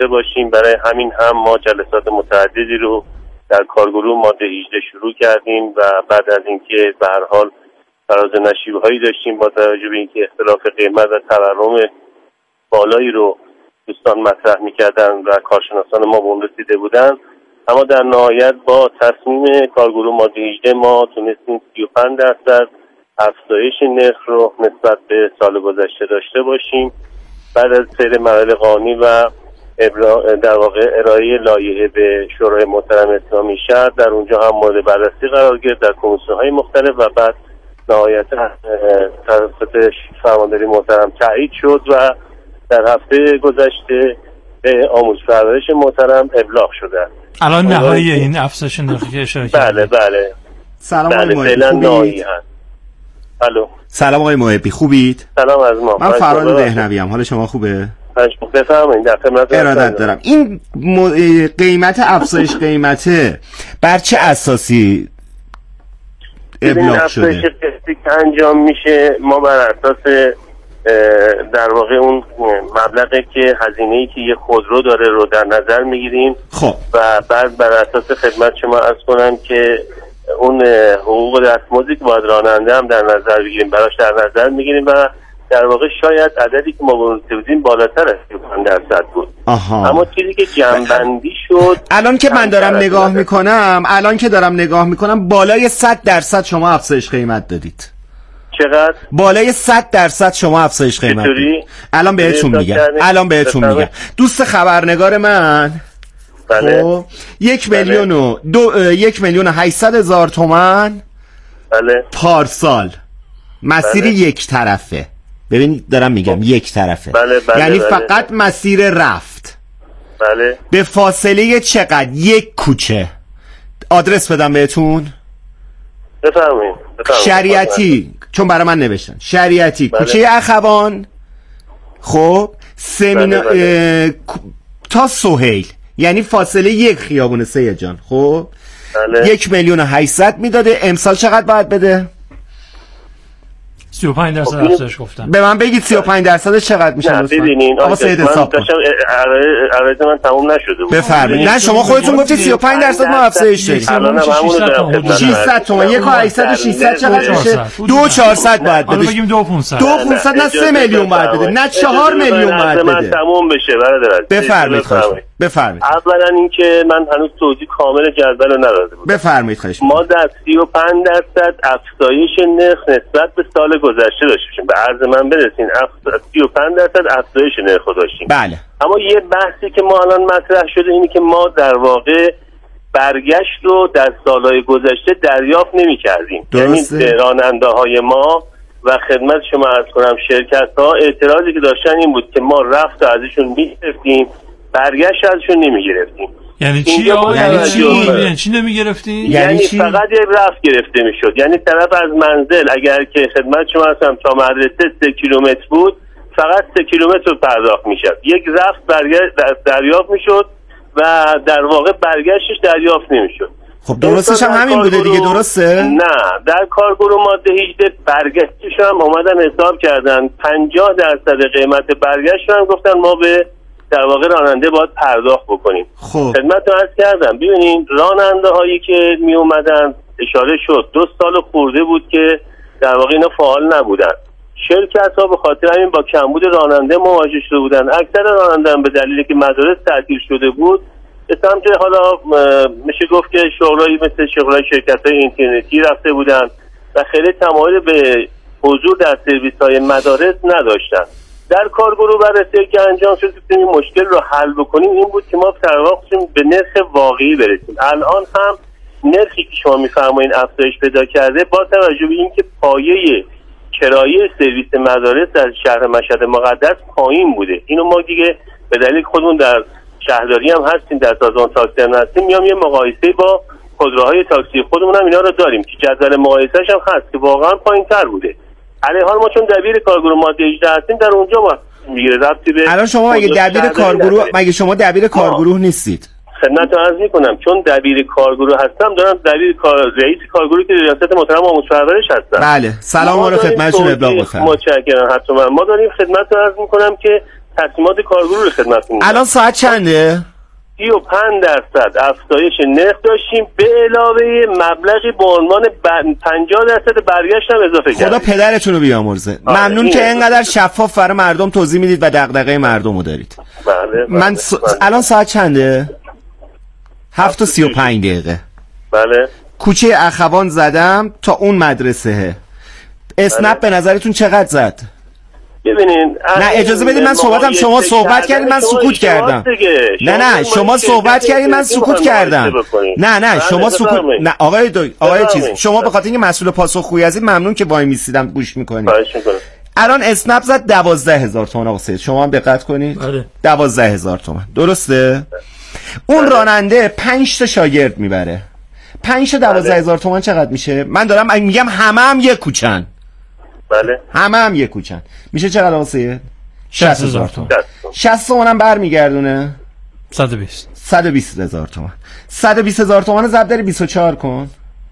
داشته باشیم. برای همین هم ما جلسات متعددی رو در کارگروه ماده 18 شروع کردیم و بعد از اینکه به هر حال فراز و نشیب‌هایی داشتیم با توجه به اینکه اختلاف قیمت و تورم بالایی رو دوستان مطرح می‌کردن و کارشناسان ما به اون رسیده بودن، اما در نهایت با تصمیم کارگروه ماده 18 ما تونستیم 35% افزایش نرخ رو نسبت به سال گذشته داشته باشیم. بعد از سیر مراحل قانونی و در واقع ارائه لایحه به شورای محترم اسلامی شهر، در اونجا هم مورد بررسی قرار گرفت در کمیسیون‌های مختلف و بعد نهایتا توسط فرمانداری محترم تایید شد و در هفته گذشته به آموزش پرورش محترم ابلاغ شده. الان نهایی این افزایش نرخی که اشاره کردید؟ بله. سلام آقای محبی، خوبید؟ الو. سلام آقای محبی، خوبید؟ سلام از ما. من فراد دهنوی ام. حال شما خوبه؟ بفرمایید. در خدمت ارادت دارم. این قیمت افزایش قیمته بر چه اساسی ابلاغ شده؟ افزایش قیمتی که انجام میشه ما بر اساس در واقع اون مبلغی که هزینه‌ای که یه خودرو داره رو در نظر میگیریم. خب و بعد بر اساس خدمت شما عرض کنم که اون حقوق دستمزدی که باید راننده هم در نظر بگیریم، براش در نظر میگیریم و در واقع شاید عددی که ما گذاشته بودیم بالاتر از 35% بود. اما چیزی که جمع‌بندی شد الان که من دارم نگاه میکنم بالای 100% شما افزایش قیمت دادید. چقدر؟ بالای 100% شما افزایش قیمت دادید. الان بهتون میگم دوست خبرنگار من، بله، 1,800,000 تومان بله پارسال مسیر یک طرفه. ببینید دارم میگم یک طرفه. بله. یعنی فقط مسیر رفت. بله. به فاصله چقدر؟ یک کوچه. آدرس بدم بهتون؟ بفرمایید. شریعتی، چون برای من نوشتن شریعتی، بله. کوچه اخوان، خب بله. تا سهیل، یعنی فاصله یک خیابون سید جان. خب بله. 1,800,000 میداده. امسال چقدر باید بده؟ 35% افزایش گفتن. به من بگید 35% چقدر میشه؟ نه ببینین آقا سید حساب عرض من تموم نشده بود. بفرمایید. نه شما خودتون گفتید 35% ما افزایش دادیم. الان هم 600 تومان. 1,800 600 چقدر میشه؟ 2,400 باید بده. بگیم 2,500. 2,500 نه 3 میلیون باید بده، نه 4 میلیون باید بده. من تموم بشه برادر. بفرمایید. بفرمایید. اولا اینکه من هنوز توضیح کامل جدول رو نداده بودم. بفرمایید. خواهش ما در 35% افزایش نرخ نسبت به سال گذشته داشتیم. به عرض من برسین 35% افزایش نرخ داشتیم. بله. اما یه بحثی که ما الان مطرح شده اینه که ما در واقع برگشت رو در سالهای گذشته دریافت نمی‌کردیم. یعنی راننده‌های ما و خدمت شما عرض کنم شرکت‌ها اعتراضی که داشتن این بود که ما رفت ازشون می‌گرفتیم، برگشت ازشون نمی‌گرفتیم. یعنی چی؟ یعنی چی نمی‌گرفتیم؟ یعنی فقط یه رفت گرفته میشد. یعنی طرف از منزل اگر که خدمت شما هستم تا مدرسه 3 کیلومتر بود، فقط 3 کیلومتر پرداخت میشد. یک رفت دریافت میشد و در واقع برگشتش دریافت نمیشد. خب درستش هم همین بوده دیگه، درسته؟ نه، در کارگروه ماده 18 برگشتش هم اومدن حساب کردن 50% قیمت برگشت هم گفتن ما به در واقع راننده باید پرداخت بکنیم. خب خدمتتون عرض کردم ببینید راننده هایی که می اومدن اشاره شد 2 سال خورده بود که در واقع اینا فعال نبودن. شرکت ها به خاطر همین با کمبود راننده مواجه شده بودن. اکثر راننده هم به دلیلی که مدارس تعطیل شده بود به سمت حالا میشه گفت که شغلایی مثل شغلای شرکت های اینترنتی رفته بودن و خیلی تمایل به حضور در سرویس های مدارس نداشتن. در کارگروه بررسی که انجام شد که این مشکل رو حل بکنیم این بود که ما در واقع به نرخ واقعی برسیم. الان هم نرخی که شما میفرمایید افزایش پیدا کرده با توجه به اینکه پایه کرایه سرویس مدارس در شهر مشهد مقدس پایین بوده. اینو ما دیگه به دلیل خودمون در شهرداری هم هستیم، در سازمان تاکسی هم هستیم، میام یه مقایسه با خودروهای تاکسی خودمون هم اینا رو داریم که جدول مقایسه‌اش هم هست که واقعا پایین‌تر بوده. علیه حال ما چون دبیر کارگروه ماده 18 هستیم در اونجا ما میگیره ربطی به الان شما مگه شما دبیر کارگروه نیستید؟ خدمتتون عرض می‌کنم چون دبیر کارگروه هستم دارم رئیس کارگروهی که ریاست محترم آموزش پرورش هستم. بله سلام رو خدمتتون ابلاغ بفرمایید. متشکرم. حتما ما داریم خدمتتون عرض می‌کنم که تصمیمات کارگروه رو خدمتتون میگم. الان ساعت چنده؟ 35% افزایش نرخ داشتیم به علاوه مبلغی به عنوان 50% برگشت هم اضافه کردیم. خدا پدرتون رو بیامرزه. ممنون که اینقدر شفاف برای مردم توضیح میدید و دغدغه مردم رو دارید. بله. من الان ساعت چنده؟ 7:35. بله. کوچه اخوان زدم تا اون مدرسه. اسنپ به نظرتون چقدر زد؟ ببینین نه اجازه بدید من صحبتم، شما صحبت کردید من سکوت کردم. نه شما صحبت کردید من سکوت کردم. نه شما سکوت. نه آقای چیز شما به خاطر اینکه مسئول پاسخگویی هستید ممنون که وای میسیدم گوش میکنید. الان اسنپ زد 12,000 تومان آقا سید، شما هم دقت کنید. 12,000 تومان درسته؟ اون راننده 5 تا شاگرد میبره. 5 تا 12,000 تومان چقدر میشه؟ من دارم میگم هم یک کوچن. بله. هم یک کوچن. میشه چقدر واسه 60,000 تومان. 60 تومان هم برمیگردونه 120,000 تومان. 120,000 تومان ضرب در 24 کن.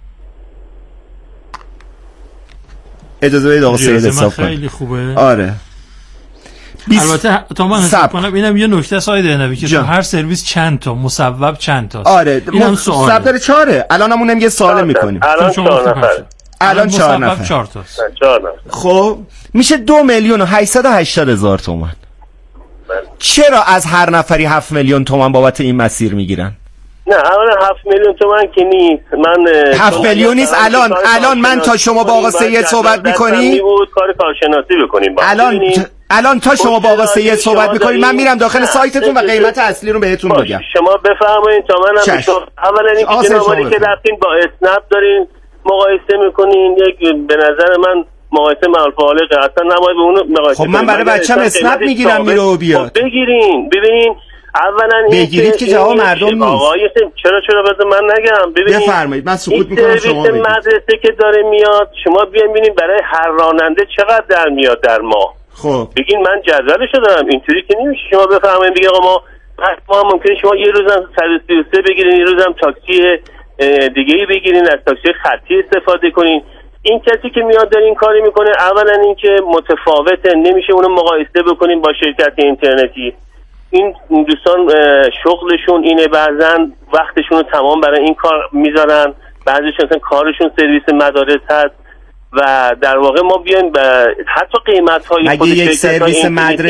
اجازه بدید آقا سید حساب کنم. خیلی خوبه. آره. البته تا من حساب کنم اینم یه نکته ساید نبی که تو هر سرویس چند تا مصوب چند تا. آره. اینم سوال. ضرب در 4. الانمونم یه سوال میکنیم. الان 4 نفر. 4 تاست. خب میشه 2,880,000 تومان. چرا از هر نفری 7 میلیون تومان بابت این مسیر میگیرن؟ نه اولا 7 میلیون تومان که نیست. من 7 میلیون نیست. الان من تا شما با آقا سید صحبت میکنی کار کارشناسی بکنیم. الان تا شما با آقا سید صحبت میکنید من میرم داخل سایتتون و قیمت اصلی رو بهتون میگم. شما بفرمایید تا منم اولا اینکه جنابالی که رفتین با اسنپ دارین مقایسه میکنین، یک به نظر من مقایسه معالفه اصلا نباید به اون مقایسه. خب من برای بچه‌م اسنپ میگیرم میره و بیاد. بگیرین ببینین اولا بگیرید که جواب مردم نیست. آقای چرا بذار من نگم. ببینید بفرمایید من سکوت میکنم شما بگید. مدرسه که داره میاد شما بیاین ببینین برای هر راننده چقدر در میاد در ماه. خب بگین من جدولشو دارم اینطوری که نمیشه شما بفرمایید بگید آقا ما ممکنه شما یه روزم 133 بگیرین یه روزم تاکسی دیگه‌ای بگیرین، از تاکسی خطی استفاده کنین. این کسی که میاد داره این کاری میکنه اولا اینکه متفاوته، نمیشه اونو مقایسه بکنیم با شرکت اینترنتی. این دوستان شغلشون اینه، بعضن وقتشون رو تمام برای این کار میذارن، بعضیشون اصلا کارشون سرویس مدارس هست و در واقع ما بیایم حتی قیمت‌های مگه یک سرویس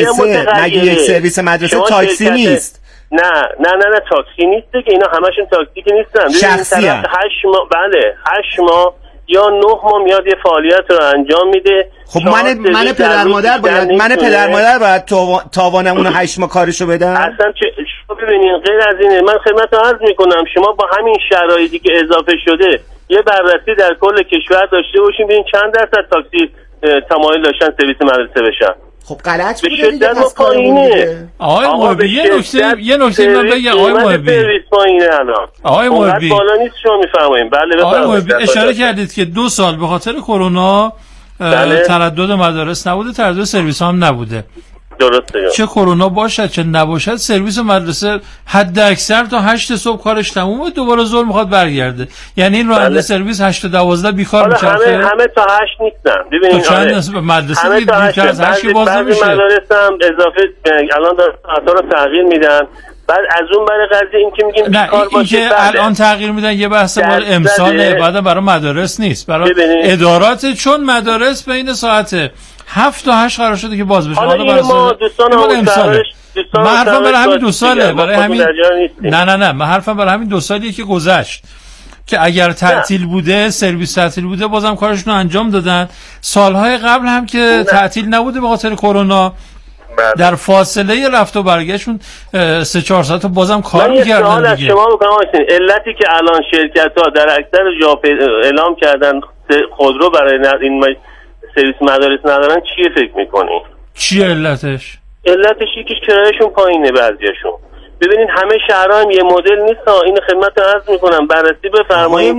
مدرسه تاکسی نیست؟ نه تاکسی نیست که اینا همشون تاکسی که نیستن. شخصی 8 ماه بله 8 ماه یا 9 ماه میاد یه فعالیت رو انجام میده. خب من پدر مادر باید تاوانم اون 8 ماه کارشو بدم. اصلا شما ببینین غیر از اینه. من خدمتتون عرض میکنم شما با همین شرایطی که اضافه شده یه بررسی در کل کشور داشته باشین ببین چند درصد تاکسی تمایل داشتن سرویس مدرسه بشن. خب غلط بوده دیگه پس پایینه. آقای محبی یه نکته من بگم آقای محبی. آقای محبی بالا نیست شما میفرمایید. بله آقای محبی اشاره کردید که 2 سال به خاطر کرونا تردد مدارس نبوده، تردد سرویس هم نبوده. درسته. چه کرونا باشد چه نباشد سرویس مدرسه حد اکثر تا 8 صبح کارش تمومه، دوباره ظهر میخواد برگرده. یعنی این راننده سرویس 8 تا 12 بیکار میچرخه. همه تا 8 نیستن. ببینید چند مدرسه دیگه بیشتر از 8 باز نمیشه. بعضی مدارس هم اضافه الان دارن رو تغییر میدن. بعد از اون برای قضیه این که میگیم نه این که الان تغییر میدن یه بحث مال امساله، بعدا برای مدارس نیست، برای ادارات، چون مدارس بین ساعت 7 تا 8 قرار شده که باز بشه. حالا ما دوستان امساله من حرفم برای همین 2 ساله، برای همین نه من حرفم برای همین 2 سالیه که گذشت که اگر تعطیل بوده سرویس تعطیل بوده بازم کارشون رو انجام دادن. سالهای قبل هم که تعطیل نبوده به خاطر کرونا در فاصله رفت و برگشتون 3-4 ساعت بازم کار می‌کردن دیگه. شما بکنم علتی که الان شرکت‌ها در اکثر جا اعلام کردن خودرو برای این سرویس مدارس ندارن چیه فکر می‌کنی؟ چیه علتش؟ علتش یکیش کرایه‌شون پایینه بعضیاشون. ببینین همه شهرها هم یه مدل نیست. اینو خدمت عرض میکنم بررسی بفرمایید.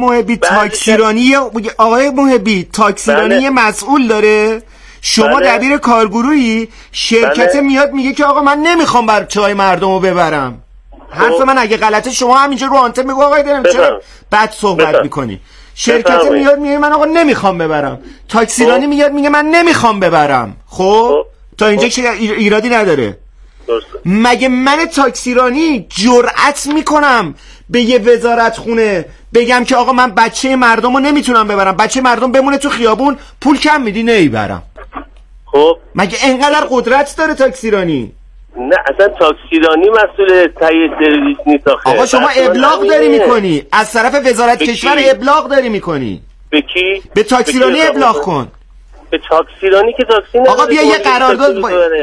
آقای محبی تاکسیرانی مسئول داره. شما دبیر کارگروهی شرکت میاد میگه که آقا من نمیخوام بچهای مردمو ببرم. حرف من اگه غلطه شما همینجا رو آنتن میگو آقا دارم چرا بد صحبت میکنی. شرکت میاد میگه من آقا نمیخوام ببرم. تاکسیرانی میاد میگه من نمیخوام ببرم. خب تا اینجا که ایرادی نداره. مگه من تاکسیرانی جرأت میکنم به یه وزارت خونه بگم که آقا من بچه مردم رو نمیتونم ببرم، بچه مردم بمونه تو خیابون، پول کم میدی نمیبرم؟ خب مگه انقدر قدرت داره تاکسیرانی؟ نه اصلا تاکسیرانی مسئول تهیه سرویس نیست آخه. آقا شما ابلاغ داری میکنی از طرف وزارت کشور، ابلاغ داری میکنی. به کی؟ به تاکسیرانی ابلاغ کن. به تاکسیرانی که تاکسی نداره. آقا بیا یه قرارداد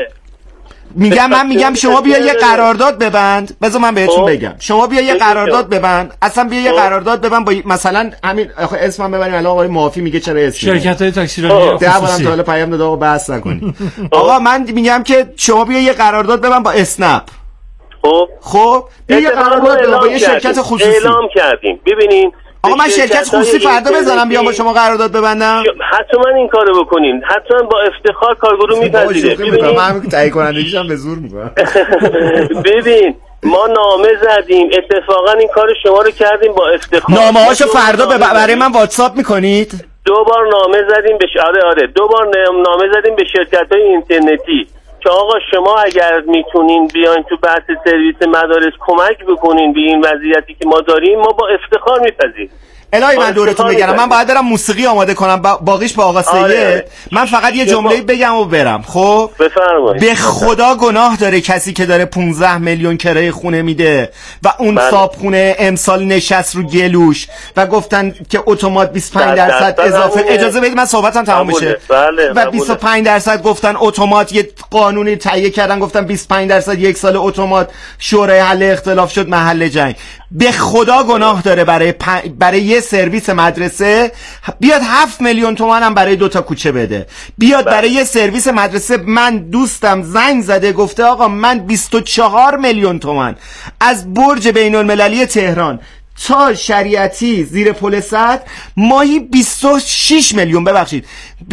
میگم شما بیا یه قرارداد ببند. بذار من بهتون بگم شما بیا یه قرارداد ببند، اصلا بیا یه قرارداد ببند با مثلا همین اسمم ببریم الان آقای معافی میگه چرا اسم شرکت‌های تاکسیرانی خصوصی تا حالا پیام داد آقا بحث نکنید. آقا من میگم که شما بیا یه قرارداد ببند با اسنپ. خب بیا یه قرارداد با یه شرکت خصوصی اعلام کردیم. ببینین آقا من شرکت خصوصی فردا بزنم بیام با شما قرارداد ببندم؟ حتما این کارو بکنین، حتما با افتخار کارگرو میپذیره. ببین من تایید کنندگیش هم به زور میکنم. ببین ما نامه زدیم، اتفاقا این کار شما رو کردیم با افتخار. نامه‌هاشو فردا برای من واتساپ میکنید؟ 2 بار نامه زدیم به آره 2 بار نامه زدیم به شرکت‌های اینترنتی که آقا شما اگر میتونین بیاین تو بحث سرویس مدارس کمک بکنین به این وضعیتی که ما داریم، ما با افتخار میپذیریم. الهی من دورتون بگم من باید برم موسیقی آماده کنم باقیش با آقا سید. من فقط یه جمله بگم و برم. خب بفرمایید. به خدا گناه داره کسی که داره 15 میلیون کرایه خونه میده و اون صابخونه امسال نشست رو گلوش و گفتن که اتومات 25% اضافه. اجازه بدید من صحبتم تمام بشه. و 25% گفتن اتومات، یه قانونی تهیه کردن گفتن 25% یک سال اتومات، شورای حل اختلاف شد محل جنگ. به خدا گناه داره برای یه سرویس مدرسه بیاد 7 میلیون تومان هم برای 2 تا کوچه بده. بیاد برای یه سرویس مدرسه، من دوستم زنگ زده گفته آقا من 24 میلیون تومان از برج بین المللی تهران تا شریعتی زیر پل صدر ماهی 26 میلیون ببخشید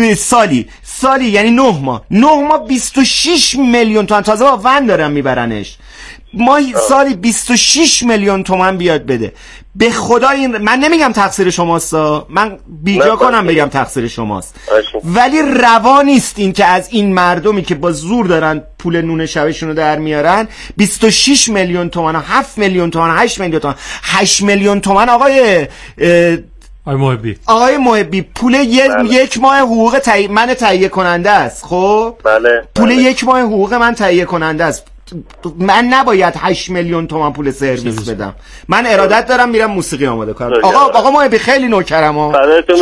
سالی یعنی 9 ماه 26 میلیون تومان تازه با ون دارم میبرنش. ماهی سالی 26 میلیون تومان بیاد بده. به خدا این من نمیگم تقصیر شماست، من بیجا کنم بگم تقصیر شماست، ولی روا نیست این که از این مردمی که با زور دارن پول نون شبشون رو در میارن 26 میلیون تومان، 7 میلیون تومان، 8 میلیون تومان، 8 میلیون تومان آقای محبی پول یک ماه حقوق من تهیه کننده است. خب پول یک ماه حقوق من تهیه کننده است. من نباید 8 میلیون تومان پول سرویس بدم. من ارادت دارم میرم موسیقی آماده کنم. آقا محبی خیلی نوکرم ها.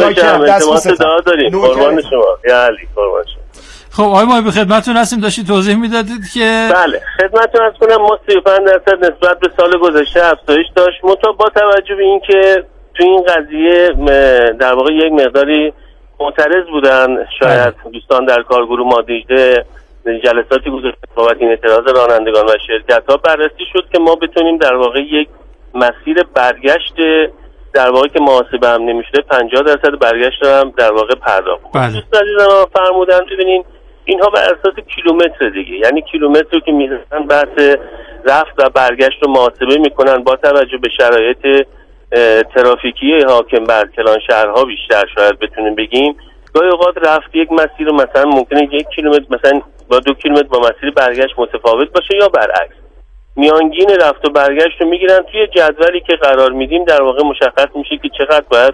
التماس دعا داریم. قربان شما. یا علی قربان شما. خب آقای محبی خدمتتون هستیم، داشتی توضیح میدادید که بله خدمتتون عرض کنم ما 35% نسبت به سال گذشته افزایش داشت، منتها با توجه به اینکه تو این قضیه در واقع یک مقداری معترض بودن شاید دوستان در کارگروه ما دیده جلساتی گذاشته بابت این اعتراض رانندگان و شرکت‌ها، بررسی شد که ما بتونیم در واقع یک مسیر برگشت در واقع که محاسبه هم نمیشه 50% برگشت هم در واقع پرداخت کنیم. دوست عزیزم فرمودن ببینین اینها بر اساس کیلومتر دیگه، یعنی کیلومتری که میزنن بحث رفت و برگشت رو محاسبه میکنن با توجه به شرایط ترافیکی حاکم بر کلان شهرها بیشتر شاید بتونیم بگیم. گاهی اوقات رفت یک مسیر رو مثلا ممکنه 1 کیلومتر مثلا با 2 کیلومتر با مسیر برگشت متفاوت باشه یا برعکس. میانگین رفت و برگشت رو میگیرن توی جدولی که قرار میدیم در واقع مشخص میشه که چقدر باید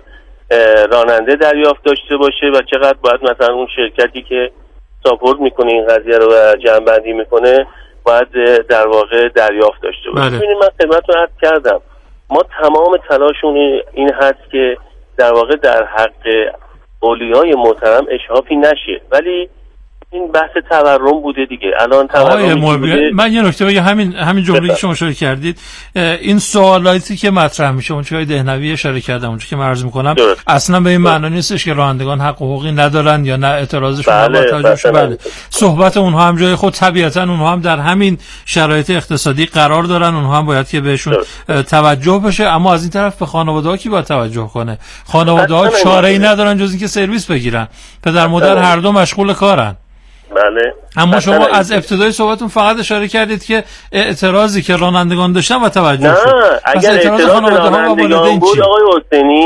راننده دریافت داشته باشه و چقدر باید مثلا اون شرکتی که ساپورت میکنه این قضیه رو و جمع‌بندی میکنه باید در واقع دریافت داشته باشه. ببینید من خدمتتون عرض کردم ما تمام تلاشون این هست که در واقع در حق اولیای محترم اشهافی نشه، ولی این بحث تورم بوده دیگه. الان تورم من یه نکته بگم، همین جمله‌ای که شما اشاره کردید، این سوالاتی که مطرح میشه اون چیزای دهنوی اشاره کردم اونجا که عرض میکنم اصلا به این معنی نیستش که رانندگان حق حقوقی ندارن یا نه اعتراضشون بله. صحبت اونها هم جای خود، طبیعتا اونها هم در همین شرایط اقتصادی قرار دارن، اونها هم باید که بهشون توجه بشه، اما از این طرف به خانواده‌ها کی باید توجه کنه؟ خانواده‌ها چاره‌ای ندارن جز اینکه سرویس بگیرن، پدر مادر هر دو مشغول کارن. بله. اما شما از ابتدای صحبتتون فقط اشاره کردید که اعتراضی که رانندگان داشتن و توجه شد. اگر اعتراض رانندگان بود آقای حسینی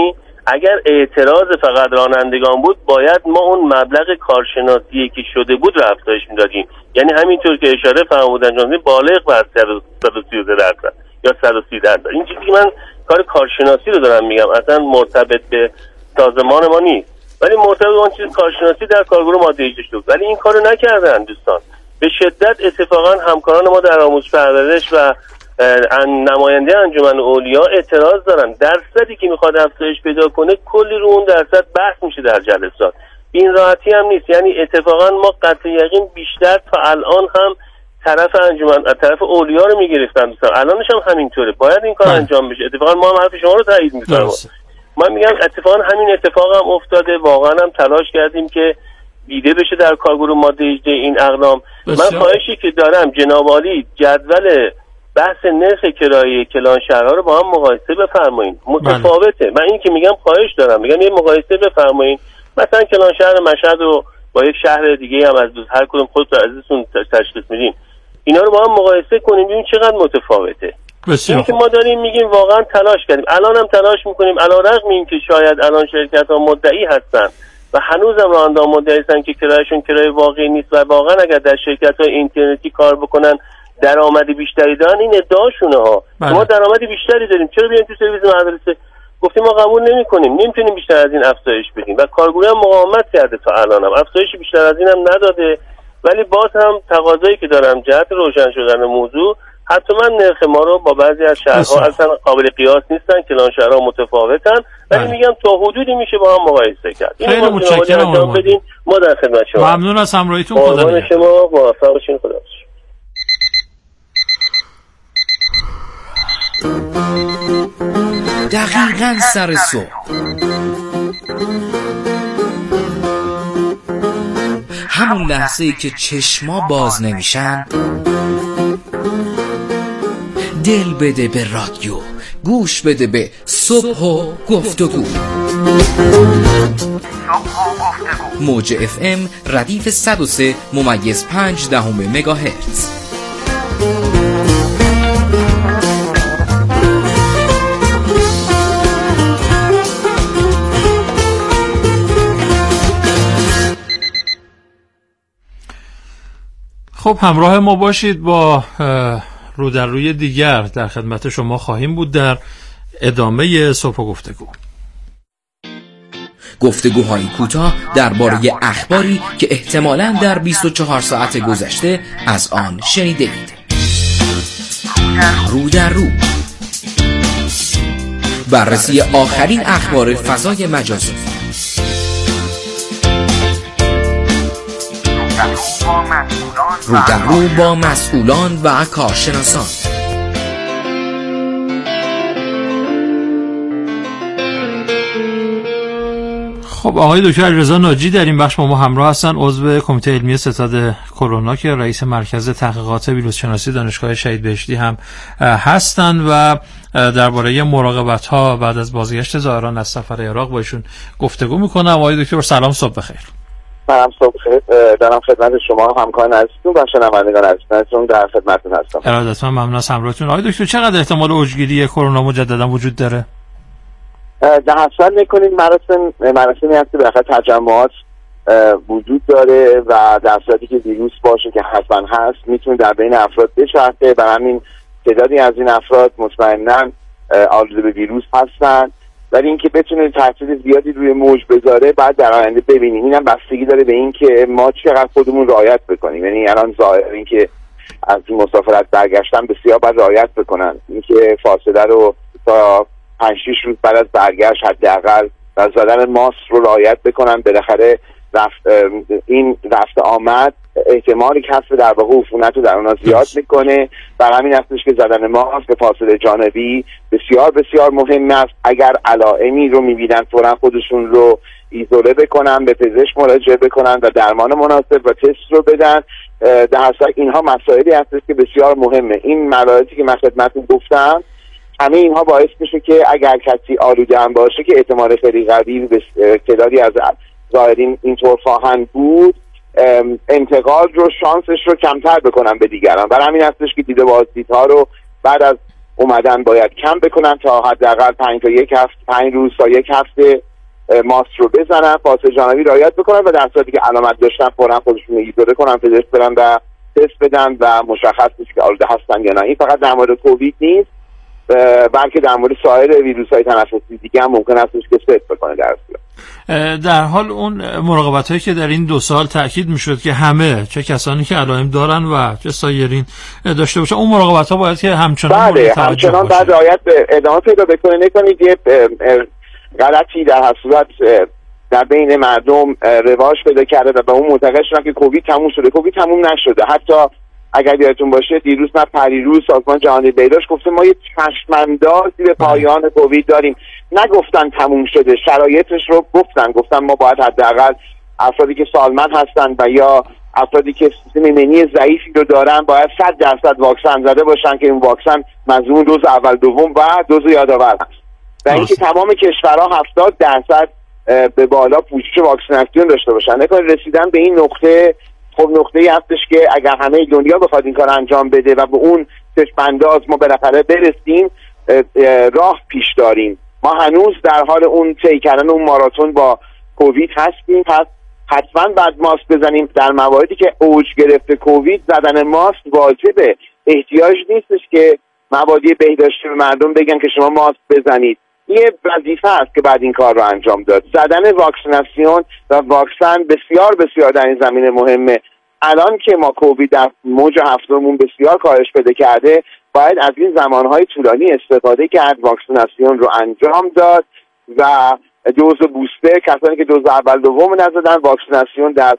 اگر اعتراض فقط رانندگان بود باید ما اون مبلغ کارشناسی که شده بود رو افزایش میدادیم. یعنی همینطور که اشاره فرمودن جنابی بالغ بر 133% یا 130%. این چیزی که من کار کارشناسی رو دارم میگم، اصلا مرتبط به سازمان ما نیست، ولی مرتبط به اون چیز کارشناسی در کارگروه ماده 18 شد. ولی این کارو نکردن دوستان. به شدت اتفاقا همکاران ما در آموزش پرورش و نماینده انجمن اولیا اعتراض دارن. درصدی که میخواد افزایش پیدا کنه کلی رو اون درصد بحث میشه در جلسات. این راحتی هم نیست. یعنی اتفاقا ما قطع یقین بیشتر تا الان هم طرف انجمن طرف اولیا رو میگرفتن دوستان، الانش هم همینطوره. باید این کار انجام بشه. اتفاقا ما هم حرف شما رو تایید میکنم. من میگم اتفاقا همین اتفاق هم افتاده. واقعا هم تلاش کردیم که دیده بشه در کارگروه ماده 18 این اقدام. من خواهشی که دارم جناب عالی جدول بحث نرخ کرایه کلان شهرها رو با هم مقایسه بفرمایید. متفاوته. من این که میگم خواهش دارم، میگم یه مقایسه بفرمایید. مثلا کلان شهر مشهد رو با یک شهر دیگه هم از هر کدوم خودتون عزیزتون تشخیص میدین، اینا رو با هم مقایسه کنیم ببینیم چقدر متفاوته. این که ما داریم میگیم واقعا تلاش کردیم، الان هم تلاش میکنیم، علیرغم این که شاید الان شرکت ها مدعی هستن و هنوزم رانندگان مدعی هستن که کرایهشون کرایه واقعی نیست و واقعا اگر در شرکت های اینترنتی کار بکنن درآمد بیشتری دارن. این ادعاشونه ها. ما درآمد بیشتری داریم، چرا بیایم تو سرویس مدرسه؟ گفتیم ما قبول نمی‌کنیم، نمیتونیم بیشتر از این افزایش بدیم و کارگروه هم مقاومت کرده تا الانم افزایش بیشتر از این هم نداده. ولی باز هم تقاضایی که دارم جهت روشن شدن موضوع، حتما نرخ ما رو با بعضی از شهرها اصلا قابل قیاس نیستن، کلان شهرها متفاوتن، ولی میگم تا حدودی میشه با هم مقایسه کرد. خیلی متشکرم. ما در خدمت شما. ممنون از همراهیتون. خدا نگهدار. شما موفق باشین. خدا دقیقاً سر صبح همون لحظه‌ای که چشما باز نمیشن دل بده به رادیو، گوش بده به صبح و گفتگو. موج FM ردیف 103.5 مگاهرتز. خب همراه ما باشید، با رو در روی دیگر در خدمت شما خواهیم بود در ادامه صبح و گفتگو. گفتگوهای کوتاه درباره اخباری که احتمالاً در 24 ساعت گذشته از آن شنیدید. رو در رو، بررسی آخرین اخبار فضای مجازی. رو در رو با مسئولان و کارشناسان. خب آقای دکتر علیرضا ناجی در این بخش با ما همراه هستن، عضو کمیته علمی ستاد کرونا که رئیس مرکز تحقیقات ویروس شناسی دانشگاه شهید بهشتی هم هستند و درباره مراقبت ها بعد از بازگشت زائران از سفر عراق با ایشون گفتگو میکنم. آقای دکتر سلام، صبح بخیر. منم صبح بخیر دارم خدمت شما همکاران عزیزتون و شنوندگان عزیزتون در خدمتتون هستم. ارادتمند، ممنون از همراهیتون. آقای دکتر چقدر احتمال اوجگیری کرونا مجددا وجود داره؟ در حسن میکنید مراسمی هست که بخاطر تجمعات وجود داره و در صورتی که ویروس باشه که حتما هست میتونه در بین افراد بچرخه. برای همین تعدادی از این افراد مطمئنا آلوده به ویروس هستن، ولی اینکه بتونه تاثیر زیادی روی موج بذاره بعد در آینده ببینیم. اینم بستگی داره به اینکه ما چقدر خودمون رعایت بکنیم. یعنی الان ظاهر اینکه از این مسافرت برگشتن بسیار باید رعایت بکنن، اینکه فاصله رو تا 5-6 روز بعد از برگشت حداقل و زدن ماسک رو رعایت بکنن. بالاخره این رفت آمد احتمالی کسب در واقع عفونت رو در اونها زیاد میکنه. برای همین هستش که زدن ماسک به فاصله جانبی بسیار بسیار مهم است. اگر علائمی رو میبینن فوراً خودشون رو ایزوله بکنن، به پزشک مراجعه بکنن و درمان مناسب و تست رو بدن. در حقیقت اینها مسائلی هستش که بسیار مهمه. این مواردی که من خدمتتون گفتم همه اینها باعث میشه که اگر کسی آلوده هم باشه که احتمال خیلی قوی به تعدادی از زائرین اینطور خواهند بود، انتقال رو شانسش رو کمتر بکنن به دیگران. برای همین هستش که دیده بازدیدها رو بعد از اومدن باید کم بکنن تا حداقل 5 روز تا یک هفته ماسک رو بزنن، فاصله جانبی رعایت بکنن و در صورتی که علامت داشتن فوراً خودشون ایزوله کنن، پزشک برن و تست بدن و مشخص بشه که آلوده هستن یا نه. این فقط در مورد کووید نیست، بلکه در مورد سایر ویروس‌های تنفسی دیگه هم ممکن است که ست بکنه در حال اون مراقبت‌هایی که در این 2 سال تاکید می‌شد که همه، چه کسانی که علائم دارن و چه سایرین، داشته باشن، اون مراقبت‌ها باید که همچنان بعد رعایت ادامه پیدا بکنه. نکنید یه غلطی در هر صورت در بین مردم رواج پیدا کرده و به اون معتقد شدن که کووید تموم شده. کووید تموم نشده. حتی اگر یادتون باشه دیروز نه پریروز سازمان جهانی بهداشت گفته ما یه چشم‌اندازی به پایان کووید داریم. نگفتن تموم شده، شرایطش رو گفتن ما باید حداقل افرادی که سالمند هستن و یا افرادی که سیستم ایمنی ضعیفی رو دارن باید 100% واکسن زده باشن که این واکسن مضمون دوز اول دوم و دوز یادآور هست. و اینکه تمام کشورها 70% به بالا پوشش واکسیناسیون داشته باشن. رسیدن به این نقطه خب نقطه‌ای هستش که اگر همه دنیا بخواد این کار انجام بده و به اون چشم‌انداز ما بالاخره برسیم، راه پیش داریم. ما هنوز در حال اون طی کردن اون ماراتون با کووید هستیم. پس حتما بعد ماسک بزنیم. در مواردی که اوج گرفته کووید زدن ماسک واجبه. احتیاج نیستش که مبادی بهداشتی به مردم بگن که شما ماسک بزنید. یه وظیفه است که بعد این کار رو انجام داد. زدن واکسیناسیون و واکسن بسیار بسیار در این زمینه مهمه. الان که ما کووید در موج هفتمون بسیار کاهش پیدا کرده، باید از این زمانهای طولانی استفاده کرد، واکسیناسیون رو انجام داد و دوز بوستر، کسانی که دوز اول دوم نزدن، واکسیناسیون در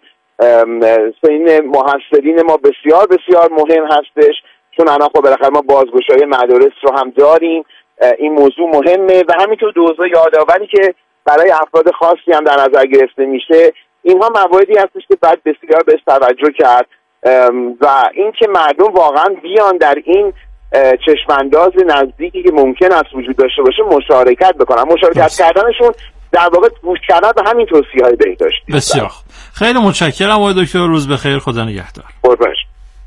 سنین محصلین ما بسیار بسیار مهم هستش، چون الان خب بالاخره ما بازگشایی مدارس رو هم داریم. این موضوع مهمه و همینطور دوزهای یادآوری که برای افراد خاصی هم در نظر گرفته میشه. اینها مواردی هستش که باید بسیار بهش توجه کرد و اینکه مردم واقعا بیان در این چشمانداز نزدیکی که ممکن است وجود داشته باشه مشارکت بکنن. مشارکت کردنشون در واقع گوش کردن به همین توصیه‌های بهداشتی. بسیار خیلی متشکرم آقای دکتر. روز بخیر، خدا نگهدار. قربانش.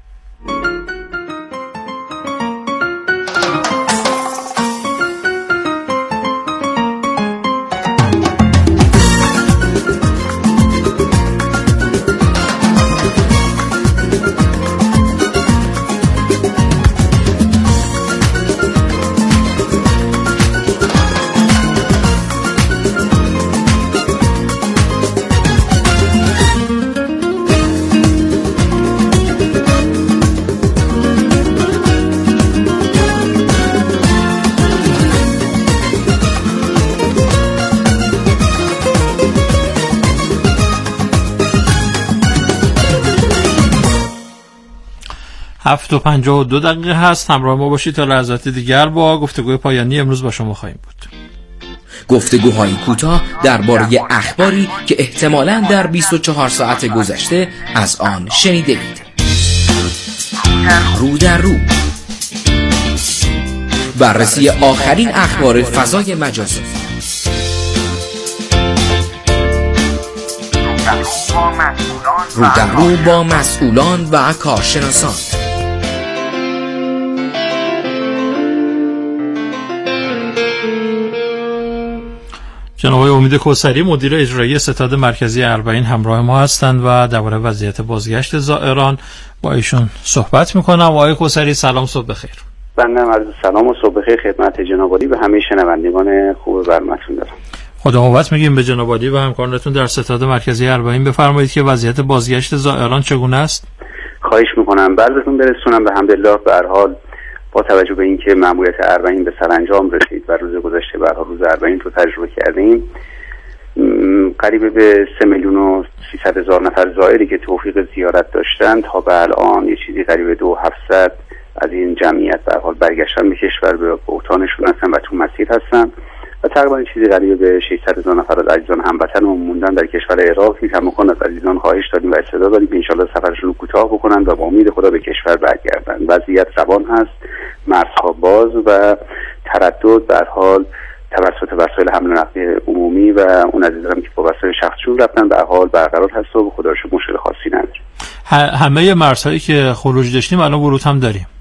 7:52 هست. همراه ما باشید تا لحظات دیگر با گفتگوی پایانی امروز با شما خواهیم بود. گفتگوهای کوتاه درباره اخباری که احتمالاً در 24 ساعت گذشته از آن شنیدید. رو در رو، بررسی آخرین اخبار فضای مجازی. رو در رو با مسئولان و کارشناسان. جناب آقای امید کوثری مدیر اجرایی ستاد مرکزی اربعین همراه ما هستند و درباره وضعیت بازگشت زائران با ایشون صحبت میکنم. آقای کوثری سلام، صبح بخیر. بنده عرض سلام و صبح بخیر خدمت جناب عالی و همه شنوندگان خوب برنامه‌تون دارم. خدا قوت میگیم به جناب عالی و همکارانتون در ستاد مرکزی اربعین. بفرمایید که وضعیت بازگشت زائران چگونه است؟ خواهش میکنم بردتون برسونم. به حمدالله به هر حال با توجه به اینکه مأموریت اربعین به سرانجام رسید و روز گذشته به هر حال روز اربعین رو تجربه کردیم، قریب به 3,300,000 نفر زائری که توفیق زیارت داشتند تا به الان یه چیزی قریب به 2,700 از این جمعیت به هر حال برگشتن به کشور، به اوطانشون هستن و تو مسیر هستن و تقریبا چیزی قریب به 600,000 نفر از عزیزان هموطنمون موندن در کشور عراق. تمکن از عزیزان خواهش داریم و استعداد داریم که انشالله سفرشون رو کوتاه بکنن و با امید خدا به کشور برگردن. وضعیت روان هست، مرزها باز و تردد در حال توسط وسایل حمل و نقل عمومی و اون عزیزان که با وسایل شخصیشون رفتن به هر حال برقرار هست و خدا رو شکر مشکل خاصی نداریم. همه مرزهایی که خروج داشتیم الان ورود هم داریم.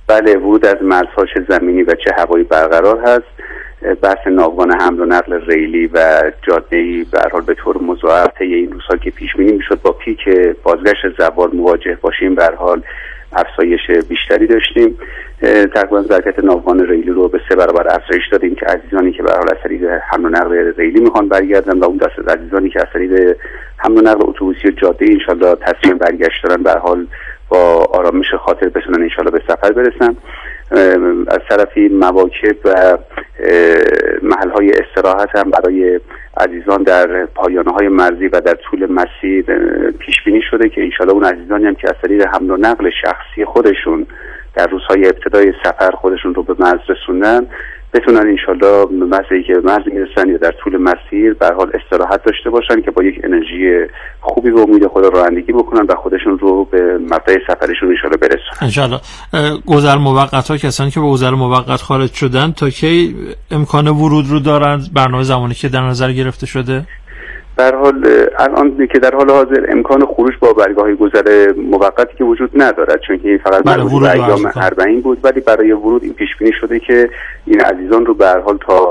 بله، ورود از مرزها چه زمینی و چه هوایی برقرار هست. بحث ناوگان حمل و نقل ریلی و جاده‌ای به هر حال به طور مضاعف طی این روزها که پیش بینی میشد با پیک بازگشت زوار مواجه باشیم، به هر حال افزایش بیشتری داشتیم. تقریبا ظرفیت ناوگان ریلی رو به 3 برابر افزایش دادیم که عزیزانی که به هر حال از طریق حمل و نقل ریلی میخوان برگردن و اون دسته از عزیزانی که از طریق حمل و نقل اتوبوسی و جاده‌ای ان شاءالله تصمیم برگشت دارن به هر حال با آرامش خاطر بتونن ان شاءالله به سفر برسن. از طرفی مواکب و محل‌های استراحت هم برای عزیزان در پایانه‌های مرزی و در طول مسیر پیش بینی شده که انشالله اون عزیزانی هم که از طریق حمل و نقل شخصی خودشون در روزهای ابتدای سفر خودشون رو به مرز رسوندن بتونن انشالله مسیری که مرز میرسن یا در طول مسیر به هر حال استراحت داشته باشن که با یک انرژی خوبی به امید خدا رانندگی بکنن و خودشون رو به مبدأ سفرشون انشالله برسونن. انشالله. گذر موقت ها کسانی که به گذر موقت خارج شدن تا کی امکان ورود رو دارن؟ برنامه زمانی که در نظر گرفته شده؟ به هر حال الان که در حال حاضر امکان خروج با برگاهی گذر موقتی که وجود ندارد، چون که این فقط مربوط به ایام 40 بود، ولی برای ورود این پیش بینی شده که این عزیزان رو به هر حال تا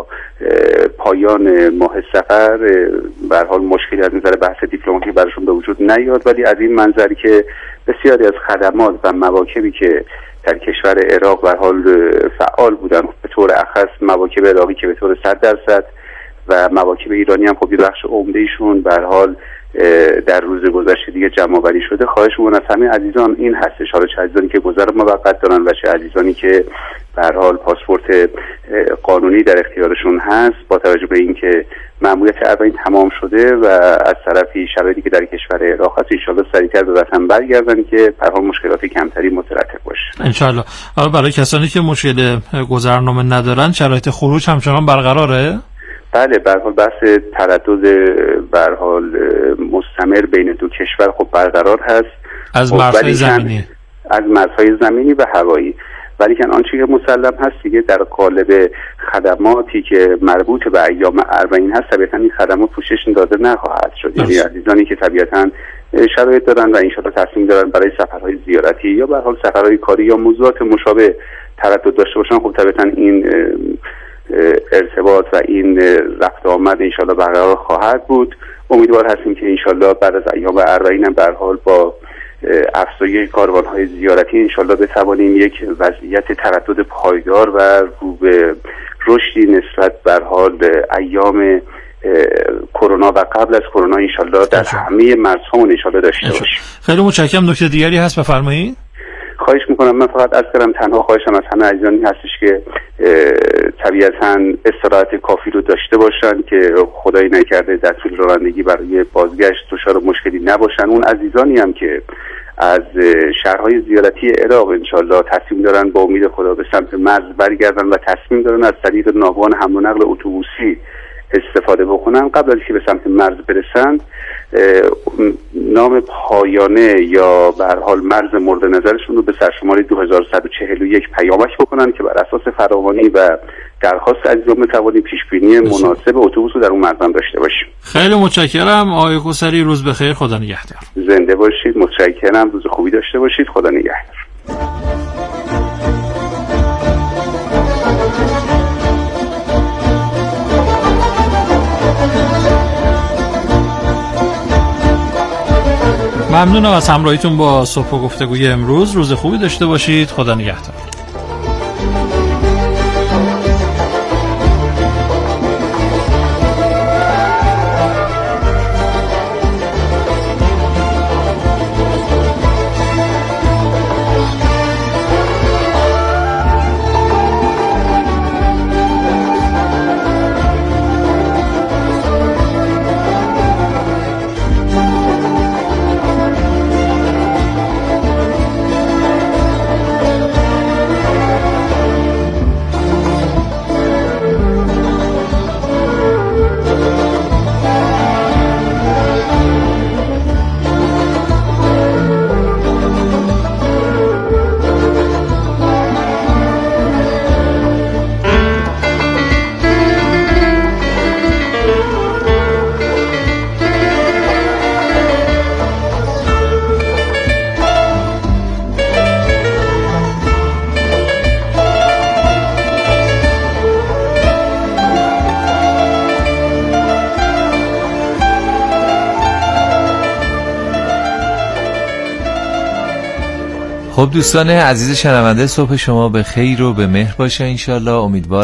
پایان ماه سفر به هر حال مشکلی از نظر بحث دیپلماتیک براشون به وجود نیاد، ولی از این منظر که بسیاری از خدمات و مواکبی که در کشور عراق به هر حال فعال بودن، به طور اخص مواکب عراقی که به طور 100% و مواکب ایرانی هم خب یه بخش عمده‌ایشون به هر حال در روز گذشته دیگه جمع‌آوری شده. خواهشمون از همه عزیزان این هستش، حالا چه عزیزانی که گذر موقت دارن و چه عزیزانی که به هر حال پاسپورت قانونی در اختیارشون هست، با توجه به اینکه مأموریت اربعین تمام شده و از طرفی شرایطی که در کشور عراق هست، ان شاءالله سریعتر به وطن برگردن که به هر حال مشکلات کمتری مترتب باشه ان شاءالله. برای کسانی که مشکل گذرنامه ندارن شرایط خروج همچنان برقراره؟ بله، به هر حال بحث تردد به هر حال مستمر بین دو کشور خب برقرار هست از مرزهای زمینی، از مرزهای زمینی و هوایی، ولی که آنچه که مسلم هست دیگه در قالب خدماتی که مربوط به ایام 40 هست طبیعتا این خدمات پوشش داده نخواهد شد. یعنی عزیزانی که طبیعتا شرایط دارن و انشاءالله تصمیم دارن برای سفرهای زیارتی یا به هر حال سفرهای کاری یا موضوعات مشابه تردد داشته باشن، خب طبیعتا این ارتباط و این رفت آمد انشالله برقرار خواهد بود. امیدوار هستیم که انشالله بعد از ایام 40 هم به هر حال با افزایش کاروان‌های زیارتی انشالله بتوانیم یک وضعیت تردد پایدار و رو به رشدی نسبت به هر حال ایام کرونا و قبل از کرونا انشالله در همه مرزهامون انشالله داشته باشیم. خیلی متشکرم. نکته دیگری هست بفرمایید. خواهش میکنم. من فقط عرض کردم تنها خواهشم از همه عزیزانی هستش که طبیعتاً استراحت کافی رو داشته باشن که خدایی نکرده در طول رانندگی برای بازگشت دچار مشکلی نباشن. اون عزیزانی هم که از شهرهای زیارتی عراق انشالله تصمیم دارن با امید خدا به سمت مرز برگردن و تصمیم دارن از طریق ناوگان حمل و نقل اتوبوسی استفاده بکنن، قبل از که به سمت مرز برسن نام پایانه یا به هر حال مرز مورد نظرشون رو به سرشماری 2141 پیامک بکنن که بر اساس فراوانی و درخواست عزیزان بتوانیم پیش بینی مناسب اتوبوس رو در اون مرز داشته باشیم. خیلی متشکرم آقای کوثری. روز بخیر. خدا نگهدار. زنده باشید. متشکرم. روز خوبی داشته باشید. خدا نگهدار. ممنونم از همراهیتون با صبح و گفتگوی امروز. روز خوبی داشته باشید. خدا نگهدار. خب دوستان عزیز شنونده، صبح شما به خیر و به مهر باشه انشالله. امیدوارم